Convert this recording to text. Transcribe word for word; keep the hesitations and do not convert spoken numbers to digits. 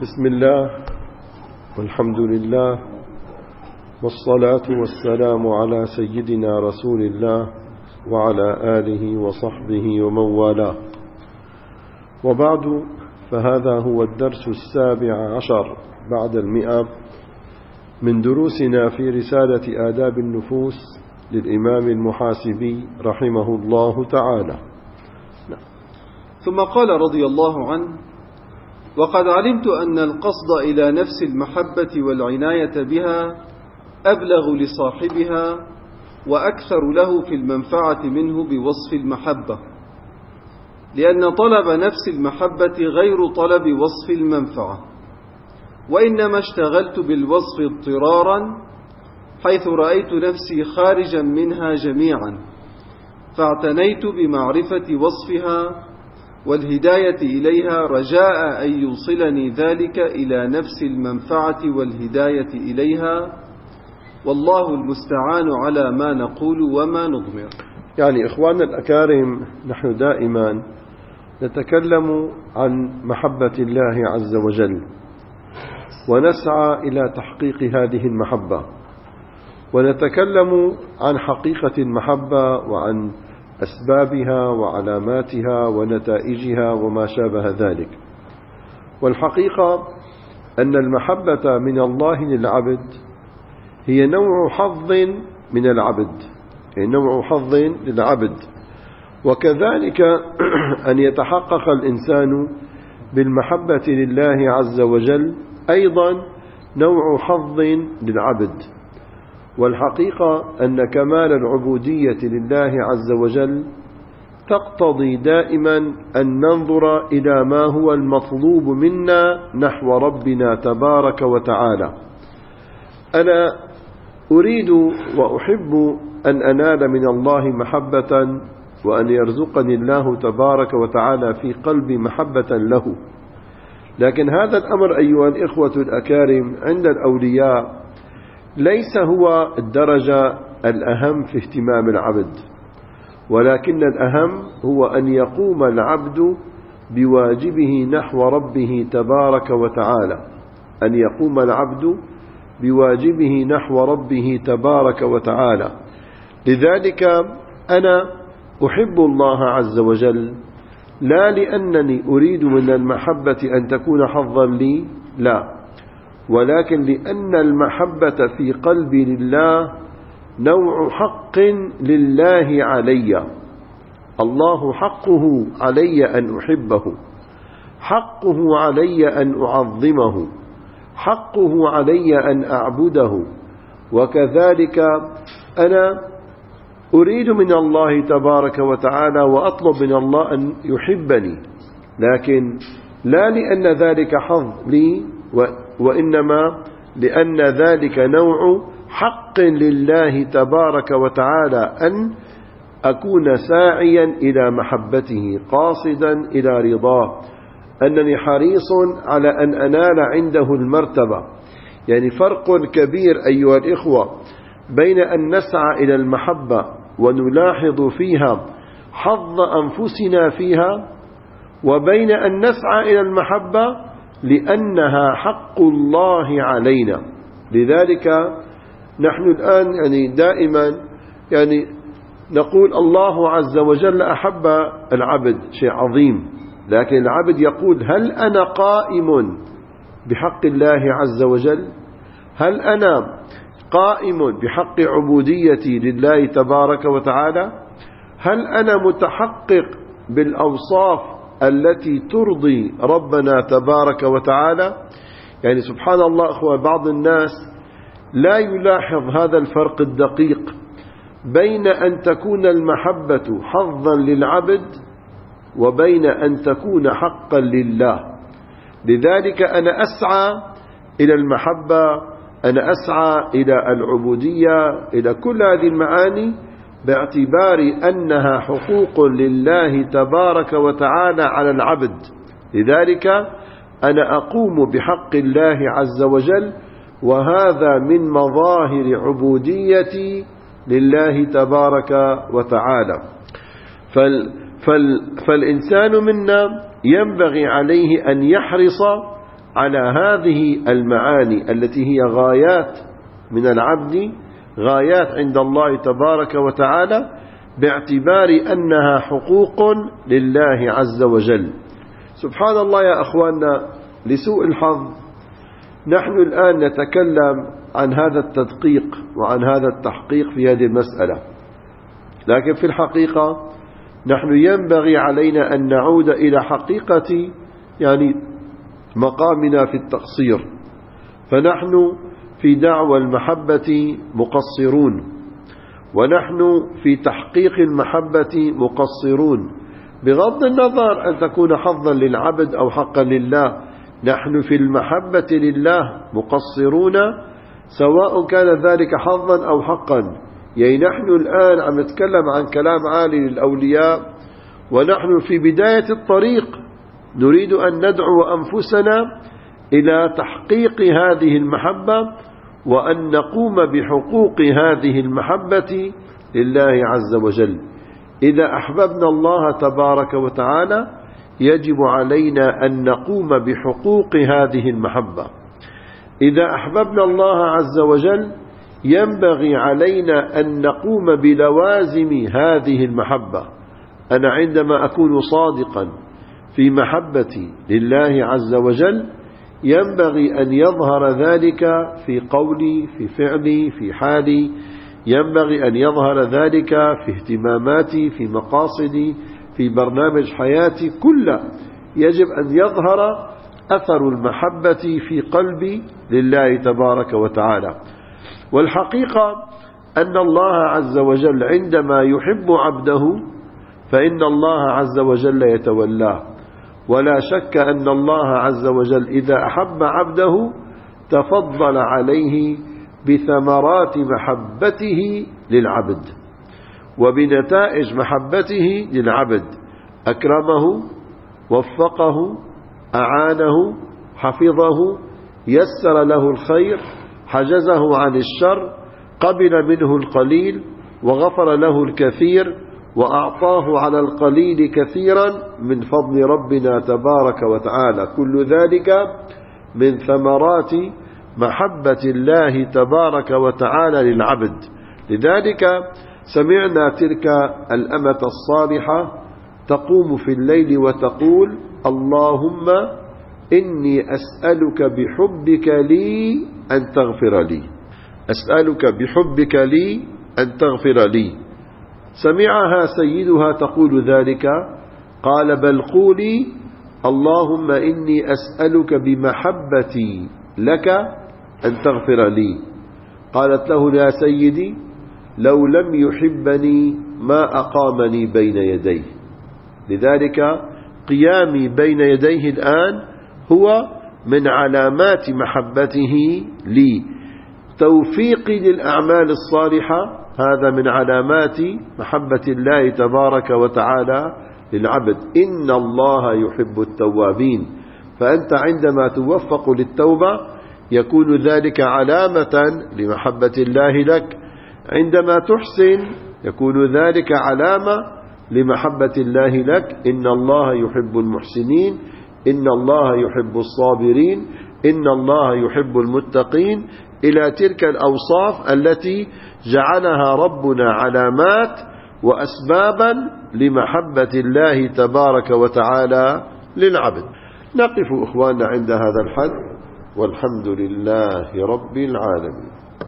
بسم الله والحمد لله والصلاة والسلام على سيدنا رسول الله وعلى آله وصحبه ومن والاه، وبعد، فهذا هو الدرس السابع عشر بعد المئة من دروسنا في رسالة آداب النفوس للإمام المحاسبي رحمه الله تعالى. ثم قال رضي الله عنه: وقد علمت أن القصد إلى نفس المحبة والعناية بها أبلغ لصاحبها وأكثر له في المنفعة منه بوصف المحبة، لأن طلب نفس المحبة غير طلب وصف المنفعة، وإنما اشتغلت بالوصف اضطرارا حيث رأيت نفسي خارجا منها جميعا، فاعتنيت بمعرفة وصفها والهداية إليها رجاء أن يوصلني ذلك إلى نفس المنفعة والهداية إليها، والله المستعان على ما نقول وما نضمر. يعني إخواننا الأكارم، نحن دائما نتكلم عن محبة الله عز وجل، ونسعى إلى تحقيق هذه المحبة، ونتكلم عن حقيقة المحبة وعن أسبابها وعلاماتها ونتائجها وما شابه ذلك. والحقيقة أن المحبة من الله للعبد هي نوع حظ من العبد، هي نوع حظ للعبد، وكذلك أن يتحقق الإنسان بالمحبة لله عز وجل أيضا نوع حظ للعبد. والحقيقة أن كمال العبودية لله عز وجل تقتضي دائما أن ننظر إلى ما هو المطلوب منا نحو ربنا تبارك وتعالى. أنا أريد وأحب أن أنال من الله محبة، وأن يرزقني الله تبارك وتعالى في قلبي محبة له، لكن هذا الأمر أيها الإخوة الأكارم عند الأولياء ليس هو الدرجة الأهم في اهتمام العبد، ولكن الأهم هو أن يقوم العبد بواجبه نحو ربه تبارك وتعالى، أن يقوم العبد بواجبه نحو ربه تبارك وتعالى. لذلك أنا أحب الله عز وجل لا لأنني أريد من المحبة أن تكون حظا لي، لا، ولكن لأن المحبة في قلبي لله نوع حق لله علي. الله حقه علي أن أحبه، حقه علي أن أعظمه، حقه علي أن أعبده، وكذلك أنا أريد من الله تبارك وتعالى وأطلب من الله أن يحبني، لكن لا لأن ذلك حظ لي، وإنما لأن ذلك نوع حق لله تبارك وتعالى أن أكون ساعيا إلى محبته قاصدا إلى رضاه، أنني حريص على أن أنال عنده المرتبة. يعني فرق كبير أيها الإخوة بين أن نسعى إلى المحبة ونلاحظ فيها حظ أنفسنا فيها، وبين أن نسعى إلى المحبة لأنها حق الله علينا. لذلك نحن الآن يعني دائما يعني نقول الله عز وجل أحب العبد، شيء عظيم، لكن العبد يقول: هل أنا قائم بحق الله عز وجل؟ هل أنا قائم بحق عبوديتي لله تبارك وتعالى؟ هل أنا متحقق بالأوصاف التي ترضي ربنا تبارك وتعالى؟ يعني سبحان الله أخوة، بعض الناس لا يلاحظ هذا الفرق الدقيق بين أن تكون المحبة حظا للعبد وبين أن تكون حقا لله. لذلك أنا أسعى إلى المحبة، أنا أسعى إلى العبودية، إلى كل هذه المعاني باعتبار أنها حقوق لله تبارك وتعالى على العبد. لذلك أنا أقوم بحق الله عز وجل، وهذا من مظاهر عبوديتي لله تبارك وتعالى. فال فال فالإنسان منا ينبغي عليه أن يحرص على هذه المعاني التي هي غايات من العبد، غايات عند الله تبارك وتعالى، باعتبار أنها حقوق لله عز وجل. سبحان الله يا أخواننا، لسوء الحظ نحن الآن نتكلم عن هذا التدقيق وعن هذا التحقيق في هذه المسألة، لكن في الحقيقة نحن ينبغي علينا أن نعود إلى حقيقة يعني مقامنا في التقصير. فنحن في دعوى المحبة مقصرون، ونحن في تحقيق المحبة مقصرون، بغض النظر أن تكون حظا للعبد أو حقا لله. نحن في المحبة لله مقصرون، سواء كان ذلك حظا أو حقا. يعني نحن الآن عم نتكلم عن كلام عالي للأولياء، ونحن في بداية الطريق نريد أن ندعو أنفسنا إلى تحقيق هذه المحبة، وأن نقوم بحقوق هذه المحبة لله عز وجل. إذا أحببنا الله تبارك وتعالى يجب علينا أن نقوم بحقوق هذه المحبة. إذا أحببنا الله عز وجل ينبغي علينا أن نقوم بلوازم هذه المحبة. أنا عندما أكون صادقا في محبتي لله عز وجل ينبغي أن يظهر ذلك في قولي، في فعلي، في حالي. ينبغي أن يظهر ذلك في اهتماماتي، في مقاصدي، في برنامج حياتي كله. يجب أن يظهر أثر المحبة في قلبي لله تبارك وتعالى. والحقيقة أن الله عز وجل عندما يحب عبده فإن الله عز وجل يتولاه. ولا شك أن الله عز وجل إذا أحب عبده تفضل عليه بثمرات محبته للعبد وبنتائج محبته للعبد. أكرمه، وفقه، أعانه، حفظه، يسر له الخير، حجزه عن الشر، قبل منه القليل وغفر له الكثير، وأعطاه على القليل كثيرا من فضل ربنا تبارك وتعالى. كل ذلك من ثمرات محبة الله تبارك وتعالى للعبد. لذلك سمعنا تلك الأمة الصالحة تقوم في الليل وتقول: اللهم إني أسألك بحبك لي أن تغفر لي، أسألك بحبك لي أن تغفر لي. سمعها سيدها تقول ذلك، قال: بل قولي: اللهم إني أسألك بمحبتي لك أن تغفر لي. قالت له: يا سيدي، لو لم يحبني ما أقامني بين يديه. لذلك قيامي بين يديه الآن هو من علامات محبته لي. توفيقي للأعمال الصالحة هذا من علامات محبة الله تبارك وتعالى للعبد. إن الله يحب التوابين. فأنت عندما توفق للتوبة يكون ذلك علامة لمحبة الله لك. عندما تحسن يكون ذلك علامة لمحبة الله لك. إن الله يحب المحسنين، إن الله يحب الصابرين، إن الله يحب المتقين، إلى تلك الأوصاف التي جعلها ربنا علامات وأسبابا لمحبة الله تبارك وتعالى للعبد. نقف إخواننا عند هذا الحد، والحمد لله رب العالمين.